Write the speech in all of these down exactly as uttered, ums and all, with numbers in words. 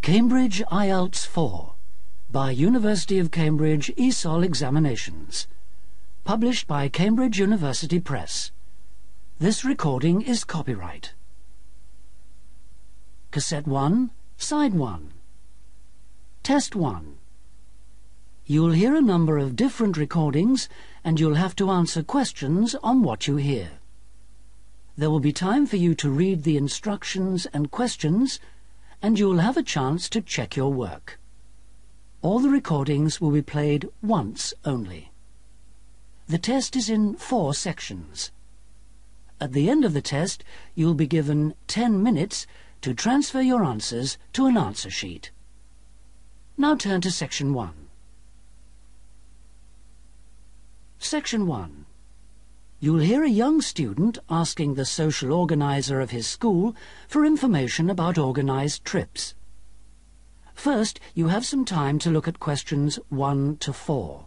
Cambridge I E L T S four by University of Cambridge E S O L Examinations. Published by Cambridge University Press. This recording is copyright. Cassette one, Side one. Test one. You'll hear a number of different recordings and you'll have to answer questions on what you hear. There will be time for you to read the instructions and questions, and you'll have a chance to check your work. All the recordings will be played once only. The test is in four sections. At the end of the test, you'll be given ten minutes to transfer your answers to an answer sheet. Now turn to Section one. Section one. You'll hear a young student asking the social organizer of his school for information about organized trips. First, you have some time to look at questions one to four.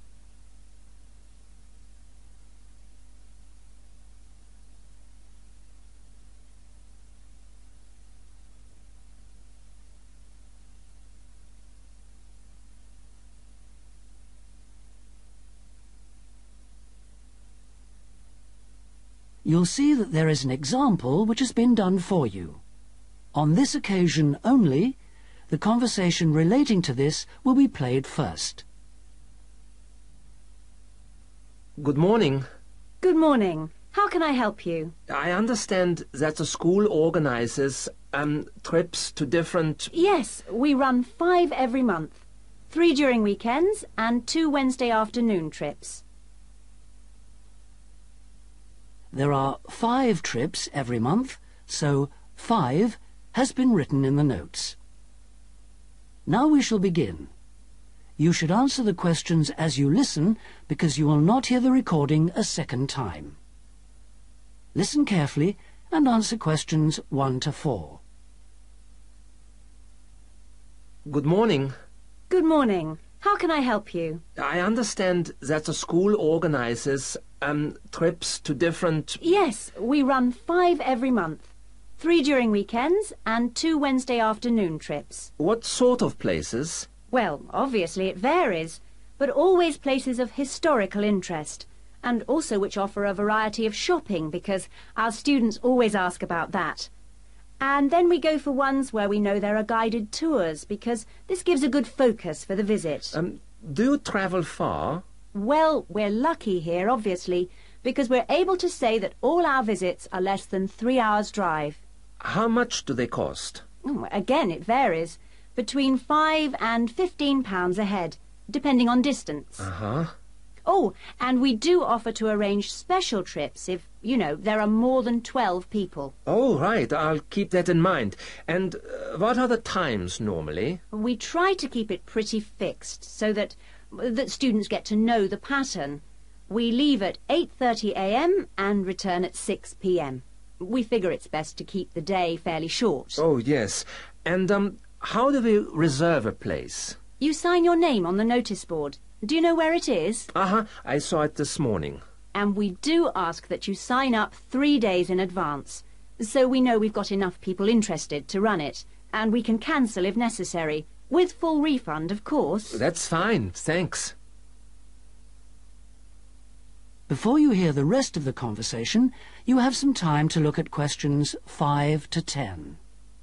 You'll see that there is an example which has been done for you. On this occasion only, the conversation relating to this will be played first. Good morning. Good morning. How can I help you? I understand that the school organizes um, trips to different... Yes, we run five every month. Three during weekends and two Wednesday afternoon trips. There are five trips every month, so five has been written in the notes. Now we shall begin. You should answer the questions as you listen, because you will not hear the recording a second time. Listen carefully and answer questions one to four. Good morning. Good morning. How can I help you? I understand that the school organizes um, trips to different... Yes, we run five every month. Three during weekends and two Wednesday afternoon trips. What sort of places? Well, obviously it varies, but always places of historical interest, and also which offer a variety of shopping, because our students always ask about that. And then we go for ones where we know there are guided tours, because this gives a good focus for the visit. Um, do you travel far? Well, we're lucky here, obviously, because we're able to say that all our visits are less than three hours' drive. How much do they cost? Oh, again, it varies. Between five and fifteen pounds a head, depending on distance. Uh-huh. Oh, and we do offer to arrange special trips if, you know, there are more than twelve people. Oh, right. I'll keep that in mind. And uh, what are the times normally? We try to keep it pretty fixed so that, that students get to know the pattern. We leave at eight thirty a m and return at six p m We figure it's best to keep the day fairly short. Oh, yes. And um, how do we reserve a place? You sign your name on the notice board. Do you know where it is? Uh-huh. I saw it this morning. And we do ask that you sign up three days in advance, so we know we've got enough people interested to run it, and we can cancel if necessary, with full refund, of course. That's fine, thanks. Before you hear the rest of the conversation, you have some time to look at questions five to ten.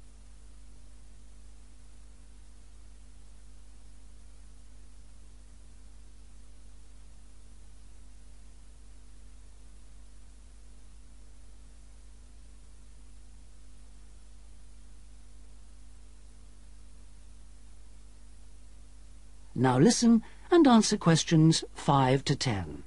Now listen and answer questions five to ten.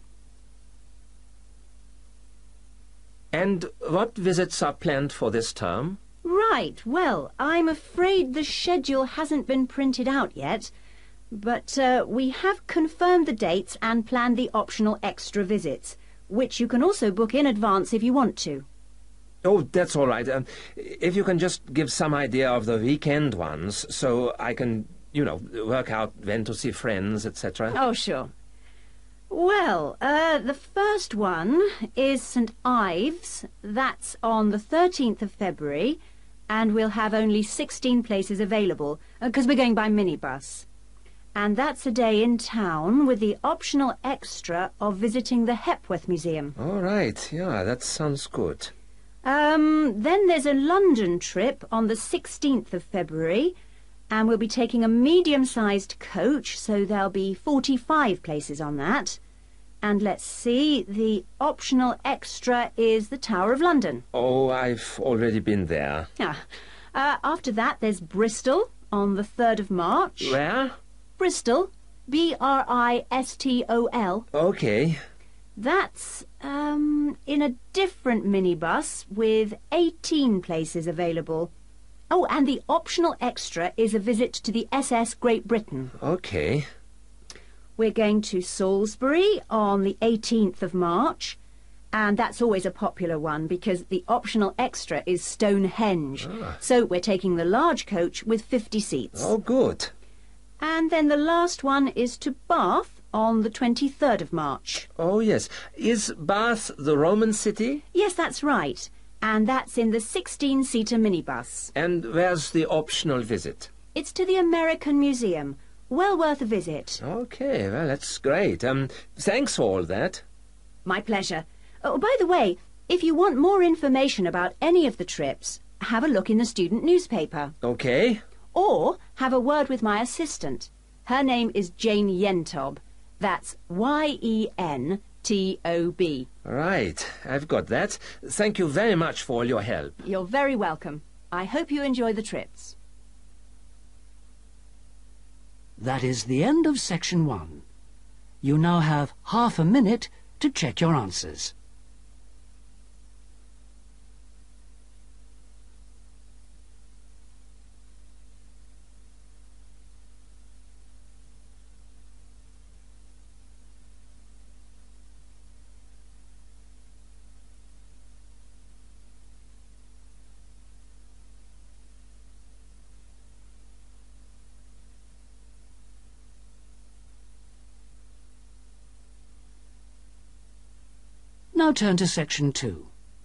And what visits are planned for this term? Right, well, I'm afraid the schedule hasn't been printed out yet, but uh, we have confirmed the dates and planned the optional extra visits, which you can also book in advance if you want to. Oh, that's all right. Um, if you can just give some idea of the weekend ones, so I can, you know, work out when to see friends, et cetera. Oh, sure. Well, uh, the first one is Saint Ives. That's on the thirteenth of February, and we'll have only sixteen places available, because we're going by minibus. And that's a day in town with the optional extra of visiting the Hepworth Museum. All right, yeah, that sounds good. Um, then there's a London trip on the sixteenth of February, and we'll be taking a medium-sized coach, so there'll be forty-five places on that. And let's see, the optional extra is the Tower of London. Oh, I've already been there. Ah. Uh, after that, there's Bristol on the third of March. Where? Bristol. B R I S T O L. Okay. That's, um, in a different minibus with eighteen places available. Oh, and the optional extra is a visit to the S S Great Britain. Okay. We're going to Salisbury on the eighteenth of March, and that's always a popular one because the optional extra is Stonehenge. Ah. So we're taking the large coach with fifty seats. Oh, good. And then the last one is to Bath on the twenty-third of March. Oh, yes. Is Bath the Roman city? Yes, that's right. And that's in the sixteen-seater minibus. And where's the optional visit? It's to the American Museum. Well worth a visit. Okay, well, that's great. Um, thanks for all that. My pleasure. Oh, by the way, if you want more information about any of the trips, have a look in the student newspaper. Okay. Or have a word with my assistant. Her name is Jane Yentob. That's Y E N T O B. Right, I've got that. Thank you very much for all your help. You're very welcome. I hope you enjoy the trips. That is the end of section one. You now have half a minute to check your answers. Now turn to section two.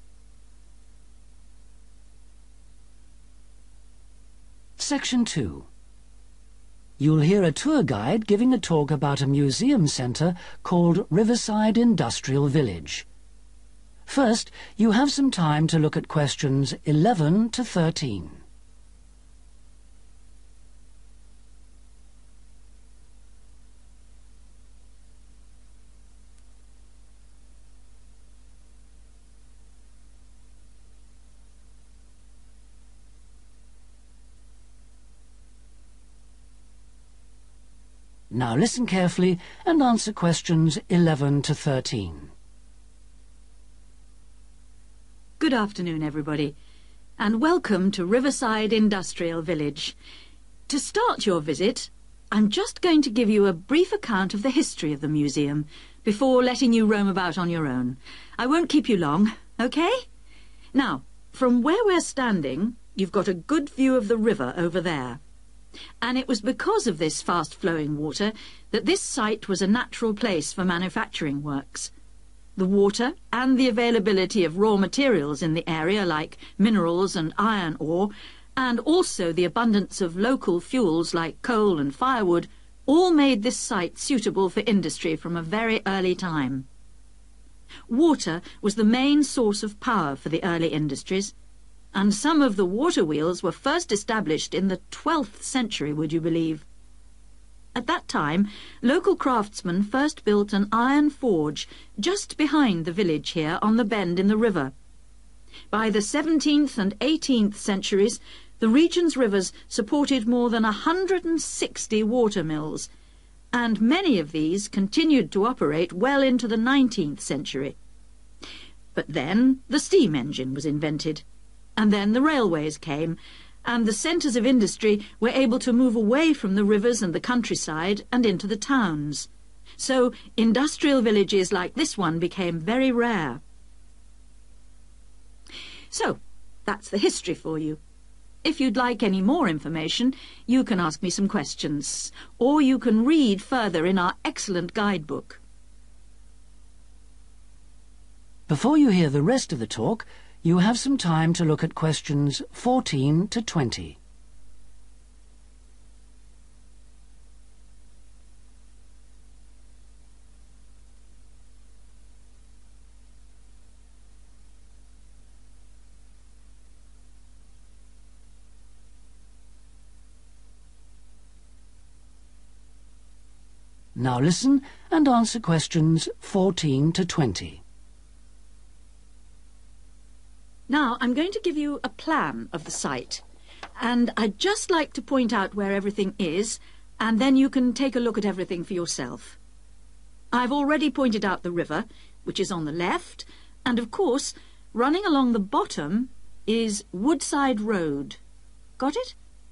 Section two. You'll hear a tour guide giving a talk about a museum centre called Riverside Industrial Village. First, you have some time to look at questions eleven to thirteen. Now listen carefully and answer questions eleven to thirteen. Good afternoon, everybody, and welcome to Riverside Industrial Village. To start your visit, I'm just going to give you a brief account of the history of the museum before letting you roam about on your own. I won't keep you long, OK? Now, from where we're standing, you've got a good view of the river over there. And it was because of this fast-flowing water that this site was a natural place for manufacturing works. The water and the availability of raw materials in the area like minerals and iron ore, and also the abundance of local fuels like coal and firewood, all made this site suitable for industry from a very early time. Water was the main source of power for the early industries, and some of the water wheels were first established in the twelfth century, would you believe? At that time, local craftsmen first built an iron forge just behind the village here on the bend in the river. By the seventeenth and eighteenth centuries, the region's rivers supported more than a hundred and sixty water mills, and many of these continued to operate well into the nineteenth century. But then the steam engine was invented. And then the railways came, and the centres of industry were able to move away from the rivers and the countryside and into the towns. So industrial villages like this one became very rare. So, that's the history for you. If you'd like any more information, you can ask me some questions, or you can read further in our excellent guidebook. Before you hear the rest of the talk, you have some time to look at questions fourteen to twenty. Now listen and answer questions fourteen to twenty. Now I'm going to give you a plan of the site, and I'd just like to point out where everything is, and then you can take a look at everything for yourself. I've already pointed out the river, which is on the left, and of course, running along the bottom is Woodside Road. Got it?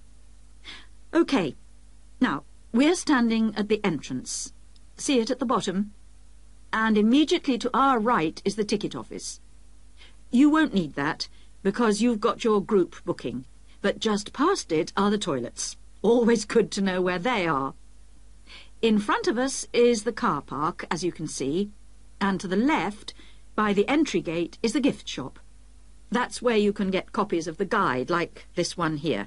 OK. Now, we're standing at the entrance. See it at the bottom? And immediately to our right is the ticket office. You won't need that, because you've got your group booking, but just past it are the toilets. Always good to know where they are. In front of us is the car park, as you can see, and to the left, by the entry gate, is the gift shop. That's where you can get copies of the guide, like this one here.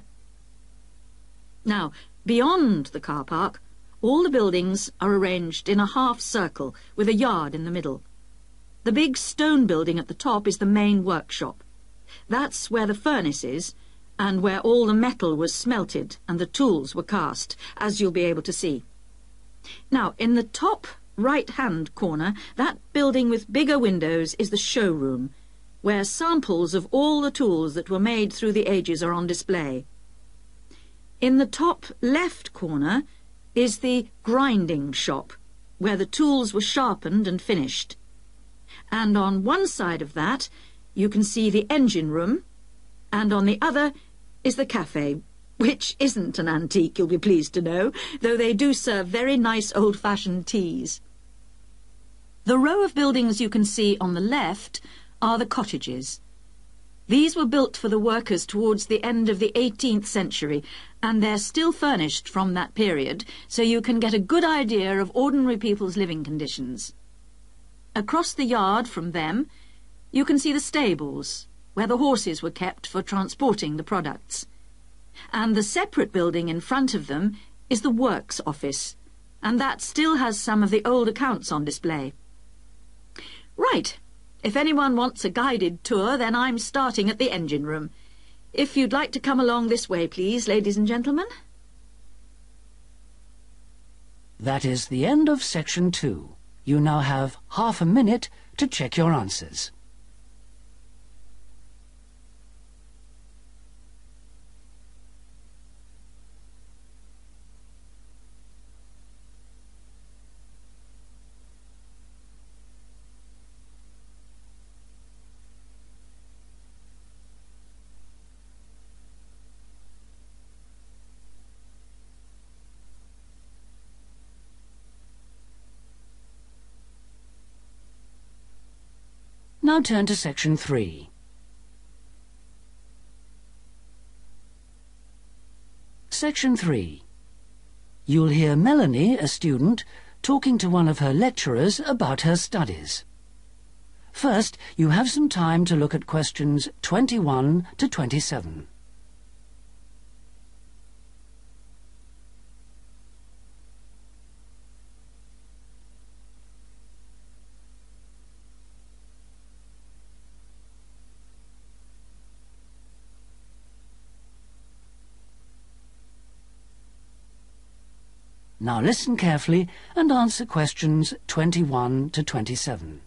Now, beyond the car park, all the buildings are arranged in a half circle with a yard in the middle. The big stone building at the top is the main workshop. That's where the furnace is, and where all the metal was smelted and the tools were cast, as you'll be able to see. Now, in the top right-hand corner, that building with bigger windows is the showroom, where samples of all the tools that were made through the ages are on display. In the top left corner is the grinding shop, where the tools were sharpened and finished. And on one side of that you can see the engine room, and on the other is the cafe, which isn't an antique, you'll be pleased to know, though they do serve very nice old-fashioned teas. The row of buildings you can see on the left are the cottages. These were built for the workers towards the end of the eighteenth century, and they're still furnished from that period, so you can get a good idea of ordinary people's living conditions. Across the yard from them, you can see the stables, where the horses were kept for transporting the products. And the separate building in front of them is the works office, and that still has some of the old accounts on display. Right. If anyone wants a guided tour, then I'm starting at the engine room. If you'd like to come along this way, please, ladies and gentlemen. That is the end of section two. You now have half a minute to check your answers. Now turn to section three. Section three. You'll hear Melanie, a student, talking to one of her lecturers about her studies. First, you have some time to look at questions twenty-one to twenty-seven. Now listen carefully and answer questions twenty-one to twenty-seven.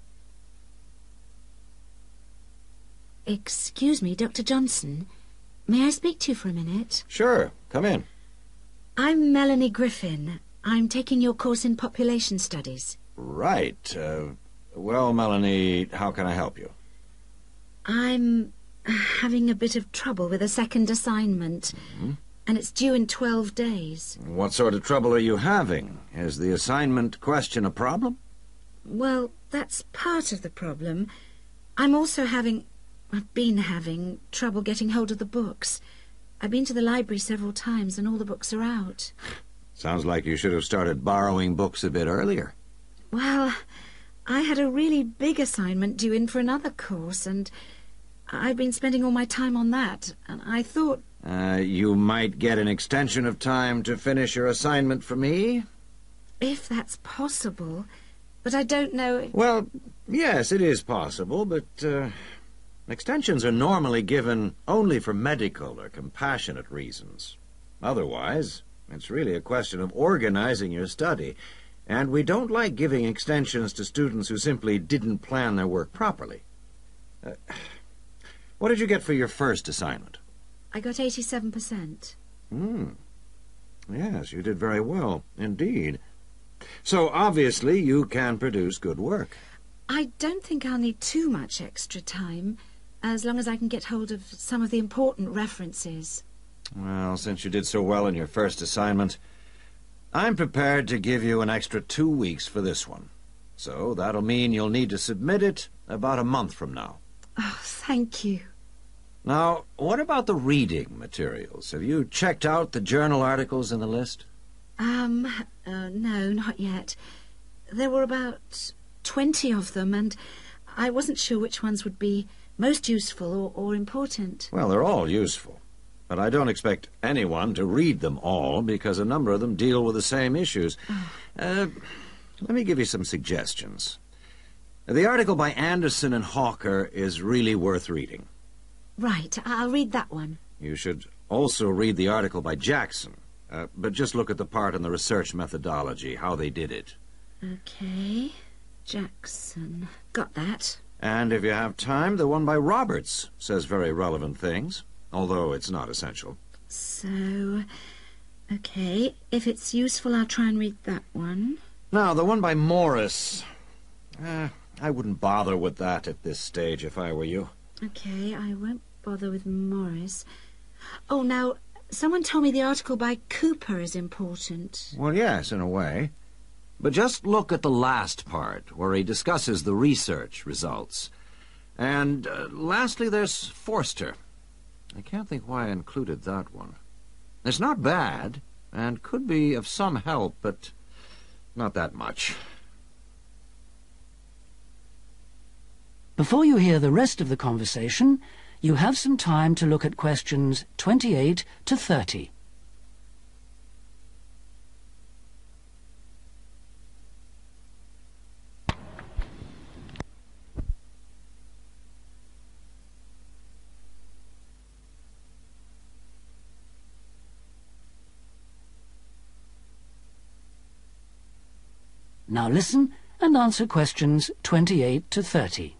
Excuse me, Doctor Johnson. May I speak to you for a minute? Sure, come in. I'm Melanie Griffin. I'm taking your course in population studies. Right. Uh, well, Melanie, how can I help you? I'm having a bit of trouble with a second assignment. Mm-hmm. And it's due in twelve days. What sort of trouble are you having? Is the assignment question a problem? Well, that's part of the problem. I'm also having... I've been having trouble getting hold of the books. I've been to the library several times and all the books are out. Sounds like you should have started borrowing books a bit earlier. Well, I had a really big assignment due in for another course and I've been spending all my time on that, and I thought... Uh, you might get an extension of time to finish your assignment for me? If that's possible, but I don't know... Well, yes, it is possible, but uh, extensions are normally given only for medical or compassionate reasons. Otherwise, it's really a question of organizing your study, and we don't like giving extensions to students who simply didn't plan their work properly. Uh, what did you get for your first assignment? I got eighty-seven percent. Hmm. Yes, you did very well, indeed. So, obviously, you can produce good work. I don't think I'll need too much extra time, as long as I can get hold of some of the important references. Well, since you did so well in your first assignment, I'm prepared to give you an extra two weeks for this one. So that'll mean you'll need to submit it about a month from now. Oh, thank you. Now, what about the reading materials? Have you checked out the journal articles in the list? Um, uh, no, not yet. There were about twenty of them, and I wasn't sure which ones would be most useful or, or important. Well, they're all useful. But I don't expect anyone to read them all, because a number of them deal with the same issues. Oh. Uh, let me give you some suggestions. The article by Anderson and Hawker is really worth reading. Right, I'll read that one. You should also read the article by Jackson, uh, but just look at the part on the research methodology, how they did it. Okay, Jackson. Got that. And if you have time, the one by Roberts says very relevant things, although it's not essential. So, okay, if it's useful, I'll try and read that one. Now, the one by Morris, uh, I wouldn't bother with that at this stage if I were you. Okay, I won't bother with Morris. Oh, now, someone told me the article by Cooper is important. Well, yes, in a way. But just look at the last part, where he discusses the research results. And uh, lastly, there's Forster. I can't think why I included that one. It's not bad, and could be of some help, but not that much. Before you hear the rest of the conversation, you have some time to look at questions twenty-eight to thirty. Now listen and answer questions twenty-eight to thirty.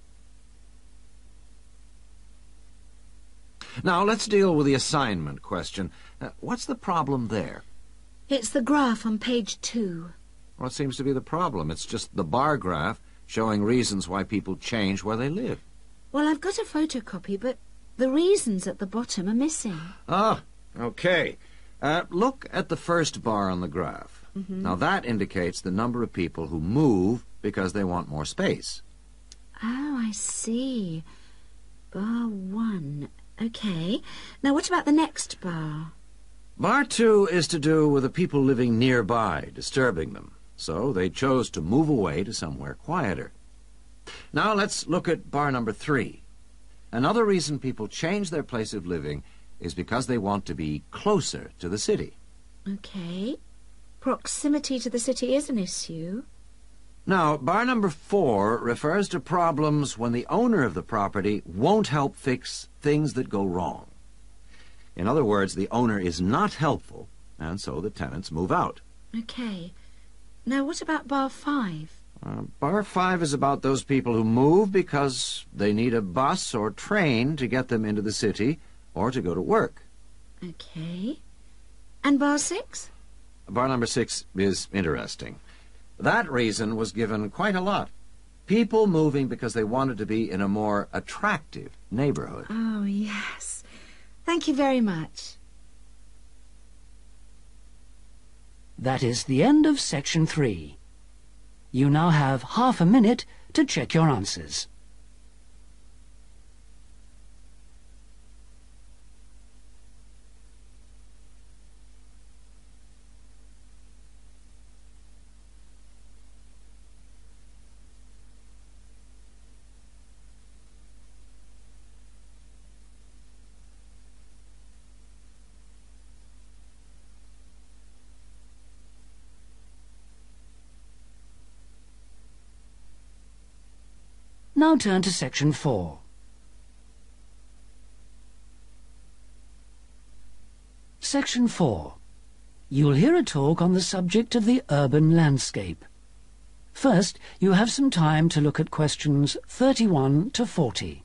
Now, let's deal with the assignment question. Uh, what's the problem there? It's the graph on page two. What seems to be the problem? It's just the bar graph showing reasons why people change where they live. Well, I've got a photocopy, but the reasons at the bottom are missing. Ah, okay. Uh, look at the first bar on the graph. Mm-hmm. Now, that indicates the number of people who move because they want more space. Oh, I see. Bar one. Okay. Now, what about the next bar? Bar two is to do with the people living nearby, disturbing them. So they chose to move away to somewhere quieter. Now let's look at bar number three. Another reason people change their place of living is because they want to be closer to the city. Okay. Proximity to the city is an issue. Now, bar number four refers to problems when the owner of the property won't help fix things that go wrong. In other words, the owner is not helpful, and so the tenants move out. Okay. Now, what about bar five? Uh, bar five is about those people who move because they need a bus or train to get them into the city or to go to work. Okay. And bar six? Bar number six is interesting. That reason was given quite a lot. People moving because they wanted to be in a more attractive neighborhood. Oh, yes. Thank you very much. That is the end of section three. You now have half a minute to check your answers. Now turn to section four. Section four. You'll hear a talk on the subject of the urban landscape. First, you have some time to look at questions thirty-one to forty.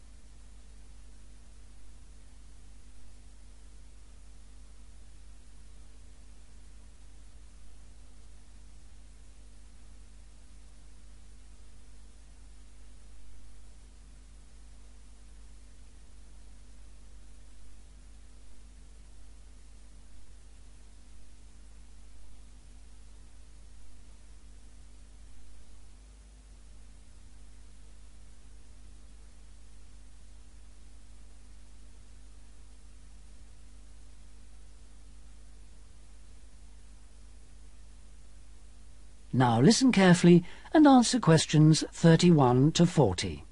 Now listen carefully and answer questions thirty-one to forty.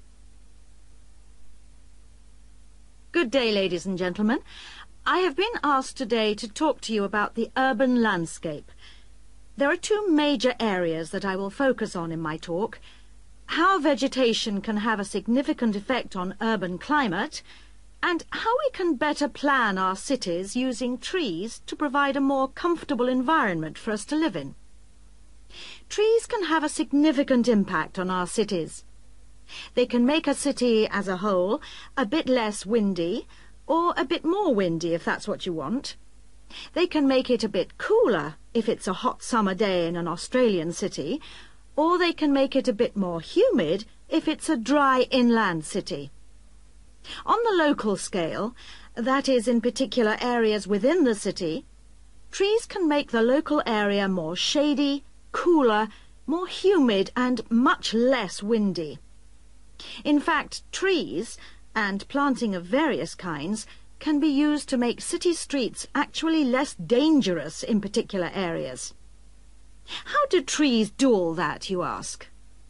Good day, ladies and gentlemen. I have been asked today to talk to you about the urban landscape. There are two major areas that I will focus on in my talk: how vegetation can have a significant effect on urban climate, and how we can better plan our cities using trees to provide a more comfortable environment for us to live in. Trees can have a significant impact on our cities. They can make a city as a whole a bit less windy, or a bit more windy if that's what you want. They can make it a bit cooler if it's a hot summer day in an Australian city, or they can make it a bit more humid if it's a dry inland city. On the local scale, that is in particular areas within the city, trees can make the local area more shady, cooler, more humid and much less windy. In fact, trees, and planting of various kinds, can be used to make city streets actually less dangerous in particular areas. How do trees do all that, you ask?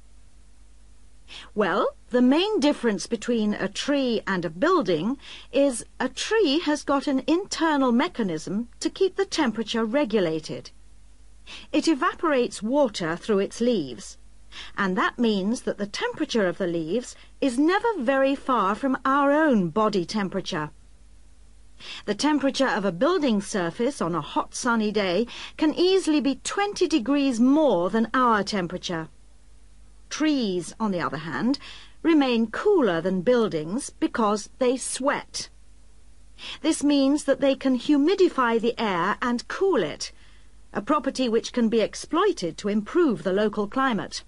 Well, the main difference between a tree and a building is a tree has got an internal mechanism to keep the temperature regulated. It evaporates water through its leaves, and that means that the temperature of the leaves is never very far from our own body temperature. The temperature of a building surface on a hot sunny day can easily be twenty degrees more than our temperature. Trees, on the other hand, remain cooler than buildings because they sweat. This means that they can humidify the air and cool it, a property which can be exploited to improve the local climate.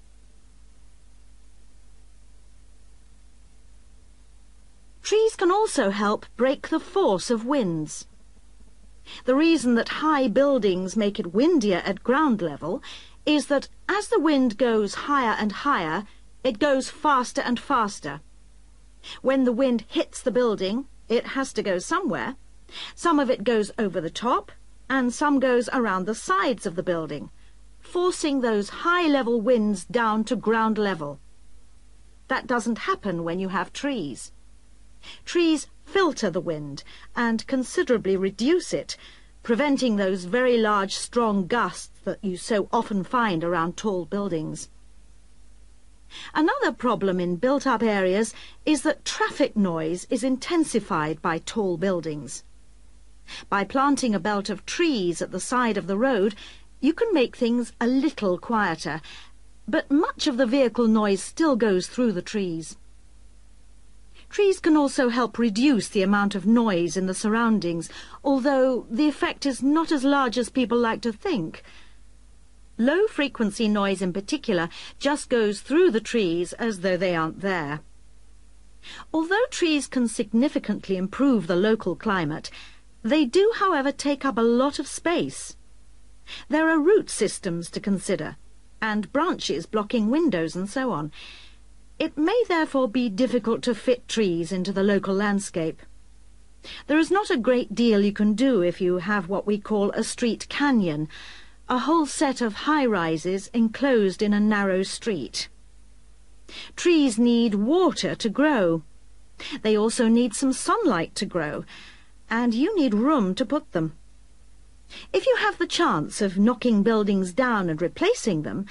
Trees can also help break the force of winds. The reason that high buildings make it windier at ground level is that as the wind goes higher and higher, it goes faster and faster. When the wind hits the building, it has to go somewhere. Some of it goes over the top, and some goes around the sides of the building, forcing those high-level winds down to ground level. That doesn't happen when you have trees. Trees filter the wind and considerably reduce it, preventing those very large, strong gusts that you so often find around tall buildings. Another problem in built-up areas is that traffic noise is intensified by tall buildings. By planting a belt of trees at the side of the road, you can make things a little quieter, but much of the vehicle noise still goes through the trees. Trees can also help reduce the amount of noise in the surroundings, although the effect is not as large as people like to think. Low-frequency noise in particular just goes through the trees as though they aren't there. Although trees can significantly improve the local climate, they do, however, take up a lot of space. There are root systems to consider, and branches blocking windows and so on. It may therefore be difficult to fit trees into the local landscape. There is not a great deal you can do if you have what we call a street canyon, a whole set of high-rises enclosed in a narrow street. Trees need water to grow. They also need some sunlight to grow, and you need room to put them. If you have the chance of knocking buildings down and replacing them,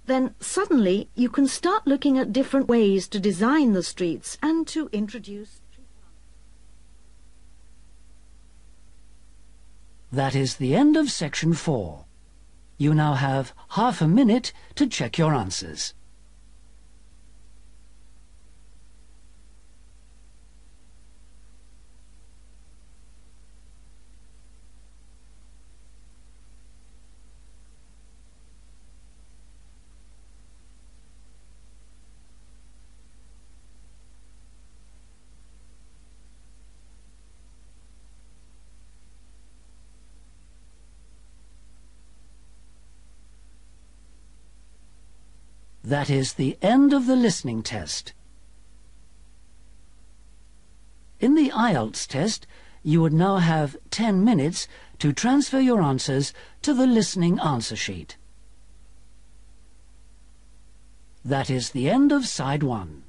then suddenly you can start looking at different ways to design the streets and to introduce... That is the end of section four. You now have half a minute to check your answers. That is the end of the listening test. In the I E L T S test, you would now have ten minutes to transfer your answers to the listening answer sheet. That is the end of side one.